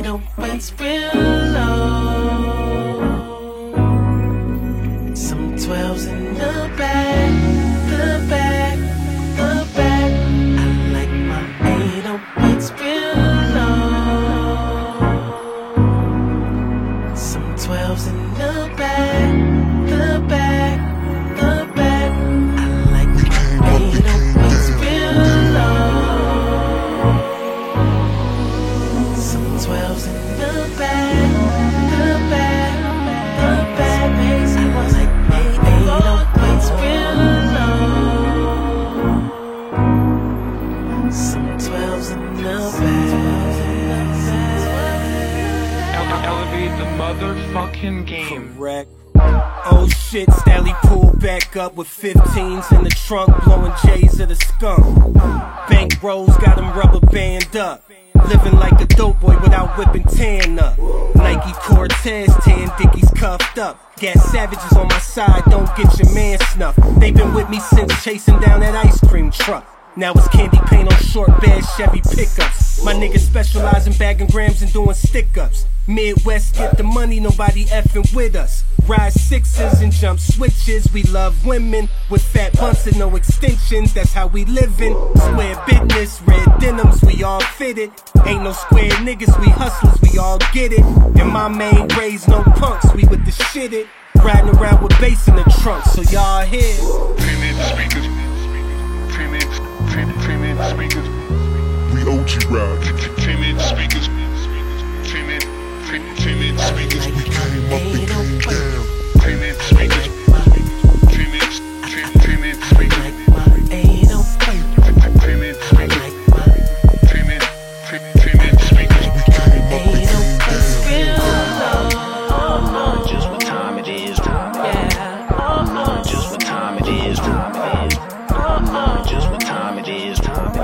808's real low. Some 12s in the back, the back, the back. I like my 808's real low. Some 12s in the back, the back, the back. I like my 808's real low. Some 12s in the back, the back, the back. I like my 808's real low. Some 12s in the back. Elevate the motherfucking game. Correct. Oh shit, Stanley pulled back up with 15s in the trunk, blowing J's of the skunk. Bank rolls got him rubber band up. Living like a dope boy without whipping tan up. Nike Cortez, tan Dickies cuffed up. Gas Savages on my side, don't get your man snuffed. They been with me since chasing down that ice cream truck. Now it's candy paint on short bed Chevy pickups. My niggas specialize in bagging grams and doing stick-ups. Midwest get the money, nobody effing with us. Ride sixes and jump switches. We love women with fat bumps and no extensions. That's how we livin'. Square business, red denims, we all fitted. Ain't no square niggas, we hustlers, we all get it. And my main raised no punks, we with the shit it. Riding around with bass in the trunk, so y'all here. Speakers. Speakers. We OG ride. Timid speakers. Timid speakers. We came up and came down. Timid speakers. Timid speakers. Timid speakers. Timid speakers. We came up and came down. Just what time it is. Just what time it is. Just what time it is.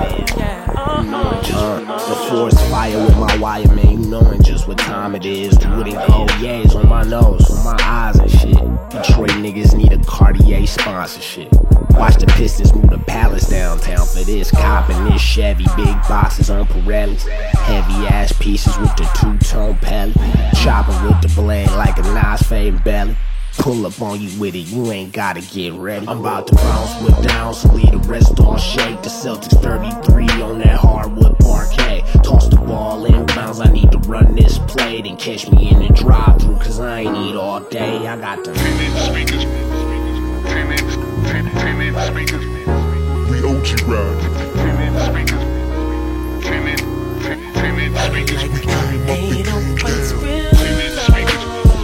The forest fire with my wire, man, you knowin' just what time it is. The wooden cold yays on my nose, on my eyes and shit. Detroit niggas need a Cartier sponsorship. Watch the Pistons move the Palace downtown for this. Coppin' this Chevy, big boxes on Pirellis. Heavy ass pieces with the two-tone pallet. Chopping with the blade like a Nas fading belly. Pull up on you with it, you ain't gotta get ready. I'm about to bounce with down, so leave the rest all shake. The Celtics 33 on that hardwood parquet. Toss the ball inbounds, I need to run this play. Then catch me in the drive-thru, cause I ain't eat all day. I got the Timid speakers. Timid speakers. We OG ride. Timid speakers. Timid speakers. We came up and came down. Timid speakers.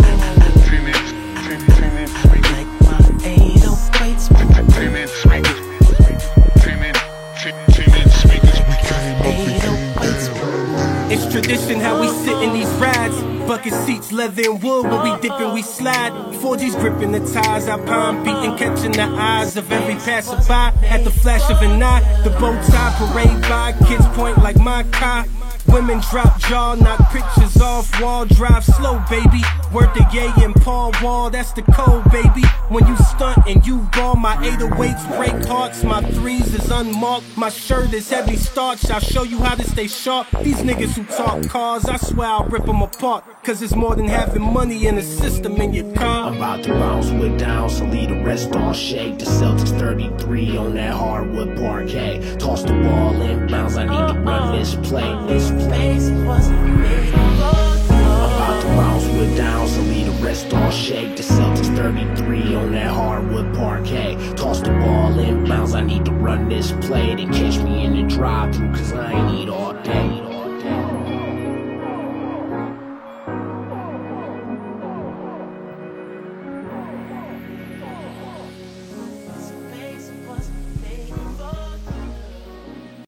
Timid speakers. Timid speakers. We came up and came down. It's tradition how we sit in these rides. Bucket seats, leather and wood. When we dip and we slide. 4G's gripping the ties. Our palm beating, catching the eyes of every passerby. At the flash of an eye, the bow tie parade by. Kids point like my car. Women drop jaw, knock pictures off wall. Drive slow, baby. Word to Ye and Paul Wall, that's the code, baby. When you stunt and you ball, my 808s break hearts. My threes is unmarked, my shirt is heavy starch. I'll show you how to stay sharp. These niggas who talk cars, I swear I'll rip them apart. Cause it's more than having money in the system in your car. I'm about to bounce with down, so leave the rest all shake. The Celtics 33 on that hardwood parquet. Toss the ball inbounds, I need to run this play. I'm about to bounce with down, so leave the rest all shake. The Celtics 33 on that hardwood parquet. Toss the ball inbounds, I need to run this play. Then catch me in the drive-thru, cause I ain't eat all day.